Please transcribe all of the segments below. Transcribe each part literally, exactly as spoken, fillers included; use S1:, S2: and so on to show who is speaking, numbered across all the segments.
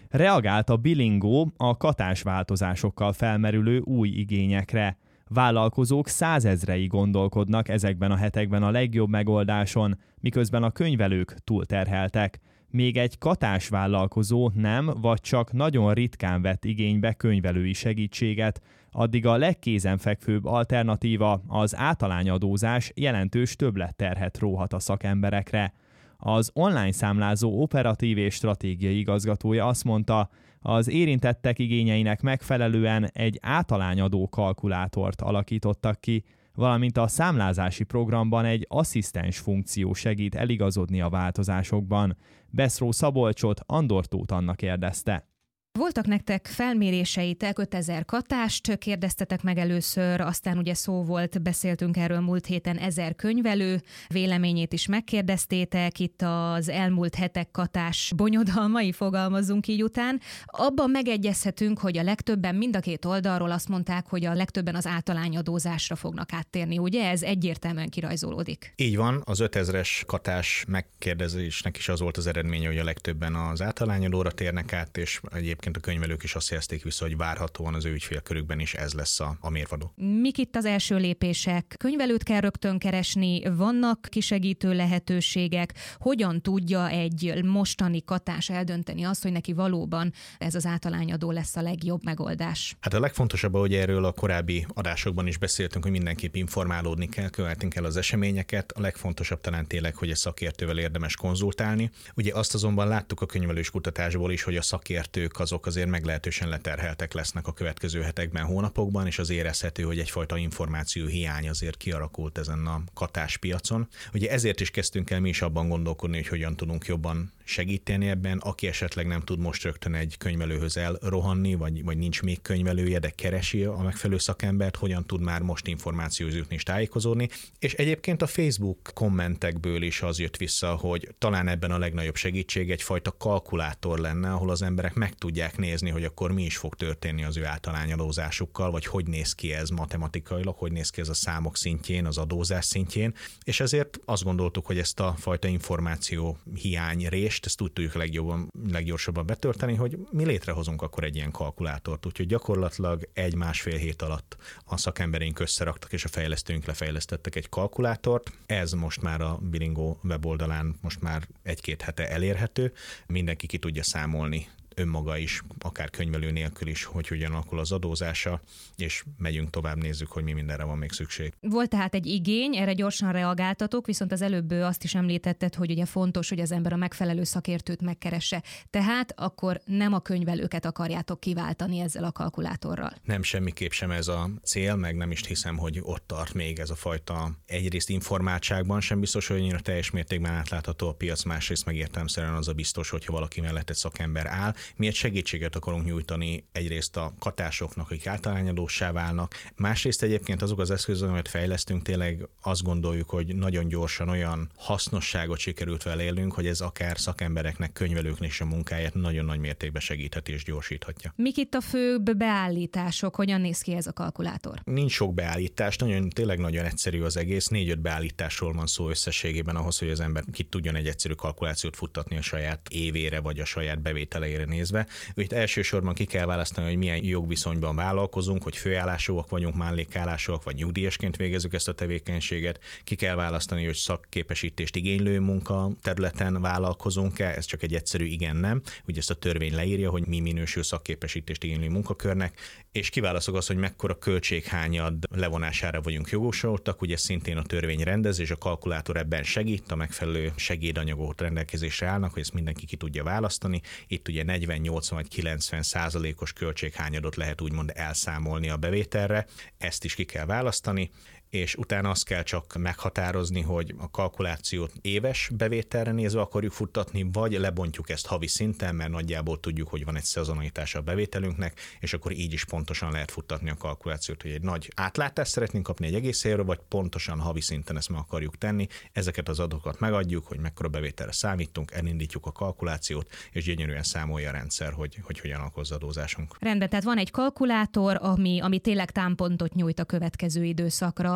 S1: Reagált a Bilingo a katás változásokkal felmerülő új igényekre. Vállalkozók százezrei gondolkodnak ezekben a hetekben a legjobb megoldáson, miközben a könyvelők túlterheltek. Még egy katás vállalkozó nem, vagy csak nagyon ritkán vett igénybe könyvelői segítséget, addig a legkézenfekvőbb alternatíva, az általányadózás jelentős többletterhet róhat a szakemberekre. Az online számlázó operatív és stratégiai igazgatója azt mondta, az érintettek igényeinek megfelelően egy általányadó kalkulátort alakítottak ki, valamint a számlázási programban egy asszisztens funkció segít eligazodni a változásokban. Beszró Szabolcsot Andor Tóth Anna kérdezte.
S2: Voltak nektek felméréseitek, ötezer katást kérdeztetek meg először, aztán ugye szó volt, beszéltünk erről múlt héten, ezer könyvelő véleményét is megkérdeztétek, itt az elmúlt hetek katás bonyodalmai, fogalmazunk így után. Abban megegyezhetünk, hogy a legtöbben mind a két oldalról azt mondták, hogy a legtöbben az általányadózásra fognak áttérni, ugye? Ez egyértelműen kirajzolódik.
S3: Így van, az ötezres katás megkérdezésnek is az volt az eredménye, hogy a legtöbben az általányadóra térnek át, és egyébként a könyvelők is azt jelezték vissza, hogy várhatóan az ő ügyfélkörükben is ez lesz a, a mérvadó.
S2: Mik itt az első lépések? Könyvelőt kell rögtön keresni, vannak kisegítő lehetőségek, hogyan tudja egy mostani katás eldönteni azt, hogy neki valóban ez az általányadó lesz a legjobb megoldás?
S3: Hát a legfontosabb, hogy erről a korábbi adásokban is beszéltünk, hogy mindenképp informálódni kell, követni kell az eseményeket. A legfontosabb talán tényleg, hogy egy szakértővel érdemes konzultálni. Ugye azt azonban láttuk a könyvelős kutatásból is, hogy a szakértők azok azért meglehetősen leterheltek lesznek a következő hetekben, hónapokban, és az érezhető, hogy egyfajta információ hiány azért kialakult ezen a katáspiacon. Ugye ezért is kezdtünk el mi is abban gondolkodni, hogy hogyan tudunk jobban segíteni ebben, aki esetleg nem tud most rögtön egy könyvelőhöz elrohanni, vagy, vagy nincs még könyvelője, de keresi a megfelelő szakembert, hogyan tud már most információhoz jutni és tájékozódni. És egyébként a Facebook kommentekből is az jött vissza, hogy talán ebben a legnagyobb segítség egyfajta kalkulátor lenne, ahol az emberek meg tudják nézni, hogy akkor mi is fog történni az ő általányadózásukkal, vagy hogy néz ki ez matematikailag, hogy néz ki ez a számok szintjén, az adózás szintjén, és ezért azt gondoltuk, hogy ezt a fajta információ hiányrést, ezt úgy tudjuk legjobban, leggyorsabban betölteni, hogy mi létrehozunk akkor egy ilyen kalkulátort, úgyhogy gyakorlatilag egy-másfél hét alatt a szakembereink összeraktak, és a fejlesztőink lefejlesztettek egy kalkulátort. Ez most már a Bilingo weboldalán most már egy-két hete elérhető, mindenki ki tudja számolni önmaga is, akár könyvelő nélkül is, hogy hogyan alakul az adózása, és megyünk tovább, nézzük, hogy mi mindenre van még szükség.
S2: Volt tehát egy igény, erre gyorsan reagáltatok, viszont az előbb azt is említetted, hogy ugye fontos, hogy az ember a megfelelő szakértőt megkeresse. Tehát akkor nem a könyvelőket akarjátok kiváltani ezzel a kalkulátorral.
S3: Nem, semmiképp sem ez a cél, meg nem is hiszem, hogy ott tart még ez a fajta egyrészt informáltságban sem biztos, hogy annyira teljes mértékben átlátható a piac, másrészt meg értelemszerűen az a biztos, hogyha valaki mellett egy szakember áll. Mi egy segítséget akarunk nyújtani egyrészt a katásoknak, akik általányadóssá válnak, másrészt egyébként azok az eszközök, amit fejlesztünk, tényleg azt gondoljuk, hogy nagyon gyorsan olyan hasznosságot sikerült vele élnünk, hogy ez akár szakembereknek, könyvelőknek is a munkáját nagyon nagy mértékben segítheti és gyorsíthatja.
S2: Mik itt a főbb beállítások? Hogyan néz ki ez a kalkulátor?
S3: Nincs sok beállítás, nagyon, tényleg nagyon egyszerű az egész, négy-öt beállításról van szó összességében ahhoz, hogy az ember ki tudjon egy egyszerű kalkulációt futtatni a saját évére vagy a saját bevételeire nézve. Úgy elsősorban ki kell választani, hogy milyen jogviszonyban vállalkozunk, hogy főállásúak vagyunk, mellékállásúak, vagy nyugdíjasként végezzük ezt a tevékenységet. Ki kell választani, hogy szakképesítést igénylő munka területen vállalkozunk-e, ez csak egy egyszerű igen-nem. Ugye ezt a törvény leírja, hogy mi minősül szakképesítést igénylő munkakörnek, és kiválasztjuk azt, hogy mekkora költséghányad levonására vagyunk jogosultak, ugye szintén a törvény rendez, és a kalkulátor ebben segít, a megfelelő segédanyagok rendelkezésre állnak, hogy ezt mindenki ki tudja választani. Itt ugye negyven, nyolcvan vagy kilencven százalékos költséghányadot lehet úgymond elszámolni a bevételre, ezt is ki kell választani, és utána azt kell csak meghatározni, hogy a kalkulációt éves bevételre nézve akarjuk futtatni, vagy lebontjuk ezt havi szinten, mert nagyjából tudjuk, hogy van egy szezonalitása a bevételünknek, és akkor így is pontosan lehet futtatni a kalkulációt, hogy egy nagy átlátást szeretnénk kapni egy egész évről, vagy pontosan havi szinten ezt meg akarjuk tenni. Ezeket az adatokat megadjuk, hogy mekkora bevételre számítunk, elindítjuk a kalkulációt, és gyönyörűen számolja a rendszer, hogy, hogy hogyan alakul az adózásunk.
S2: Rendben, tehát van egy kalkulátor, ami, ami tényleg támpontot nyújt a következő időszakra,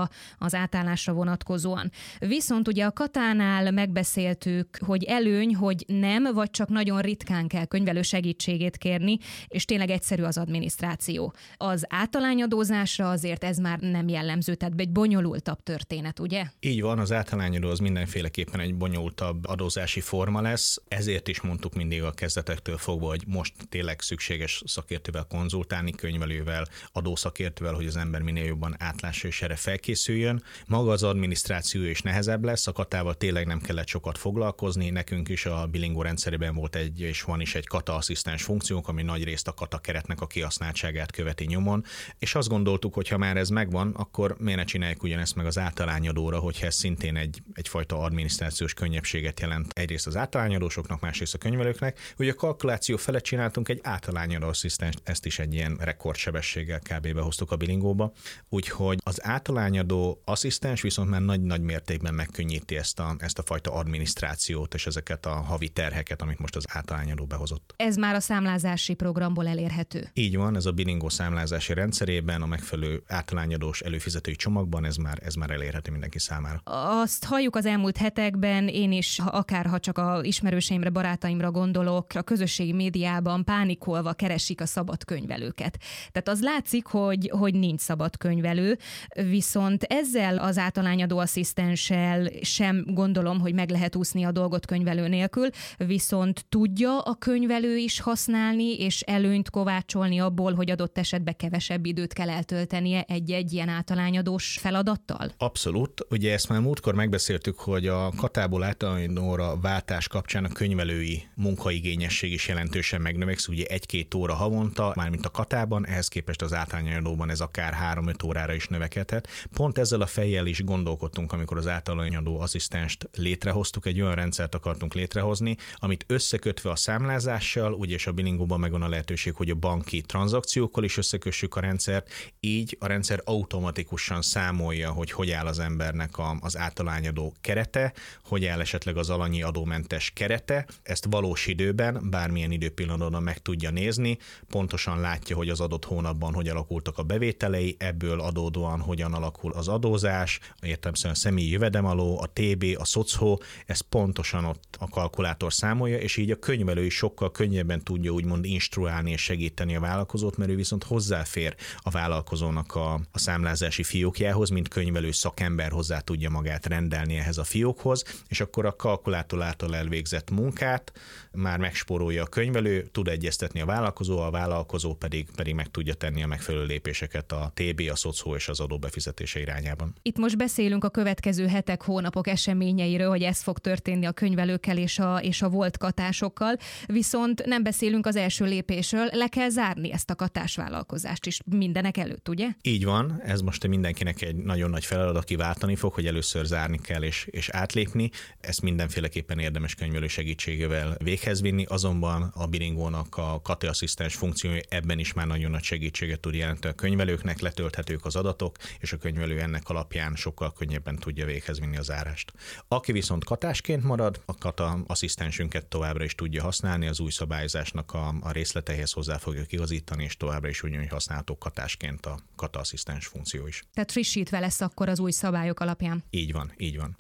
S2: a, az átállásra vonatkozóan. Viszont ugye a Katánál megbeszéltük, hogy előny, hogy nem, vagy csak nagyon ritkán kell könyvelő segítségét kérni, és tényleg egyszerű az adminisztráció. Az általányadózásra azért ez már nem jellemző, tehát egy bonyolultabb történet, ugye?
S3: Így van, az általányadó az mindenféleképpen egy bonyolultabb adózási forma lesz, ezért is mondtuk mindig a kezdetektől fogva, hogy most tényleg szükséges szakértővel konzultálni, könyvelővel, adószakértővel, hogy az ember minél jobban átlássa és erre felkészüljön. Maga az adminisztráció is nehezebb lesz, a Katával tényleg nem kellett sokat foglalkozni, nekünk is a Bilingo rendszerében volt egy, és van is egy Kata asszisztens funkciónk, ami nagy részt a Kata keretnek a kihasználtságát követi nyomon, és azt gondoltuk, hogy ha már ez megvan, akkor miért ne csináljuk ugyanezt meg az általányadóra, hogyha ez szintén egy, egyfajta adminisztrációs könnyebbséget jelent egyrészt az általányadósoknak, másrészt a könyvelőknek. Ugye a kalkuláció felett csináltunk egy általányadó asszisztenst, ezt is egy ilyen rekordsebességgel kb. Behoztuk a Bilingóba. Úgyhogy az általányadó asszisztens viszont már nagy-nagy mértékben megkönnyíti ezt a, ezt a fajta adminisztrációt és ezeket a havi terheket, amit most az általányadó behozott.
S2: Ez már a számlázási programból elérhető.
S3: Így van, ez a Bilingo számlázási rendszerében, a megfelelő általányadós előfizetői csomagban ez már, ez már elérhető mindenki számára.
S2: Azt halljuk az elmúlt hetekben, én is, akár ha csak a ismerőseimre, barátaimra gondolok, a közösségi médiában pánikolva keresik a szabad könyvelőket. Tehát az látszik, hogy, hogy nincs szabad könyvelő, viszont ezzel az általányadó asszisztenssel sem gondolom, hogy meg lehet úszni a dolgot könyvelő nélkül, viszont tudja a könyvelő is használni és előnyt kovácsolni abból, hogy adott esetben kevesebb időt kell eltöltenie egy-egy ilyen általányadós feladattal?
S3: Abszolút. Ugye ezt már múltkor megbeszéltük, hogy a Katából általányadóra váltás kapcsán a könyvelői munkaigényesség is jelentősen megnövekszik, ugye egy-két óra havonta, mármint a Katában, ehhez képest az általányadóban ez akár három-öt órára is növekedhet. Pont ezzel a fejjel is gondolkodtunk, amikor az általányadó asszisztenst létrehoztuk, egy olyan rendszert akartunk létrehozni, amit összekötve a számlázással, ugye és a Bilingóban megvan a lehetőség, hogy a banki tranzakciókkal is összekössük a rendszert, így a rendszer automatikusan számolja, hogy hogy áll az embernek a, az általányadó kerete, hogy áll esetleg az alanyi adómentes kerete, ezt valós időben, bármilyen időpillanatban meg tudja nézni, pontosan látja, hogy az adott hónapban hogy alakultak a bevételei, ebből adódóan hogyan alakul az adózás, értelemszerűen a személyi jövedemaló, a té bé, a szocó, ez pontosan ott a kalkulátor számolja, és így a könyvelő is sokkal könnyebben tudja úgymond instruálni és segíteni a vállalkozót, mert ő viszont hozzáfér a vállalkozónak a, a számlázási fiókjához, mint könyvelő szakember hozzá tudja magát rendelni ehhez a fiókhoz, és akkor a kalkulátor által elvégzett munkát már megspórolja a könyvelő, tud egyeztetni a vállalkozó, a vállalkozó pedig, pedig meg tudja tenni a megfelelő lépéseket a té bé, a szocó és az adó befizetése irányában.
S2: Itt most beszélünk a következő hetek, hónapok eseményeiről, hogy ez fog történni a könyvelőkkel és a, és a volt katásokkal, viszont nem beszélünk az első lépésről, le kell zárni ezt a katásvállalkozást is mindenek előtt, ugye?
S3: Így van, ez most mindenkinek egy nagyon nagy feladat, aki váltani fog, hogy először zárni kell és, és átlépni. Ezt mindenféleképpen érdemes könyvelő segítségével véghez vinni, azonban a Bilingónak a Kata asszisztens funkciója ebben is már nagyon nagy segítséget tud jelenteni a könyvelőknek, letölthetők az adatok, és a könyvelő ennek alapján sokkal könnyebben tudja véghez vinni a zárást. Aki viszont katásként marad, a Kata asszisztensünket továbbra is tudja használni, az új szabályozásnak a, a részleteihez hozzá fogjuk igazítani, és továbbra is ugyanúgy használható katásként a Kata asszisztens funkció is.
S2: Tehát frissítve lesz akkor az új szabályok alapján.
S3: Így van, így van.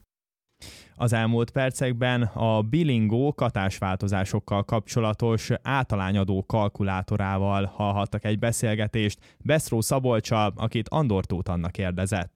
S1: Az elmúlt percekben a Bilingo katásváltozásokkal kapcsolatos általányadó kalkulátorával hallhattak egy beszélgetést Beszró Szabolccsal, akit Andor Tóth Anna kérdezett.